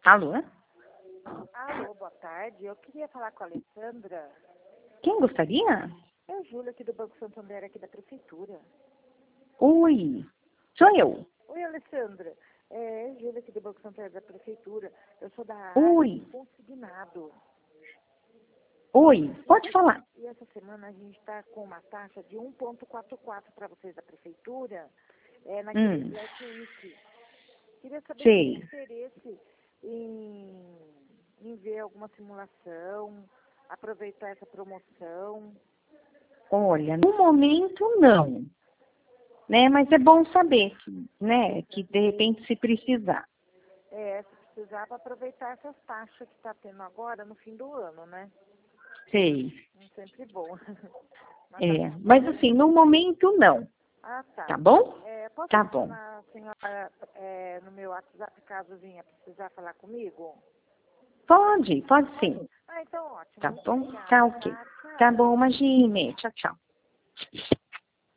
Alô? Alô, boa tarde. Eu queria falar com a Alessandra. Quem gostaria? É a Júlia aqui do Banco Santander, aqui da Prefeitura. Oi, sou eu. Oi, Alessandra. É a Júlia aqui do Banco Santander da Prefeitura. Eu sou da área Oi, consignado. oi, pode falar. E essa semana a gente está com uma taxa de 1,44 para vocês da Prefeitura, naquele Black Week. Queria saber se tem Sei. interesse em ver alguma simulação, aproveitar essa promoção. Olha, no momento não, né? Mas é bom saber, né? Que de repente se precisar. Se precisar, para aproveitar essas taxas que está tendo agora no fim do ano, né? Sei. Sempre bom. Mas assim, no momento não. Ah, tá. Tá bom? Posso Tá bom. adicionar a senhora no meu WhatsApp, caso venha precisar falar comigo? Pode sim. Ah, então ótimo. Tá Muito bom? obrigada, Tá ok. tá? Tchau. Tá bom, imagine. Tchau, tchau.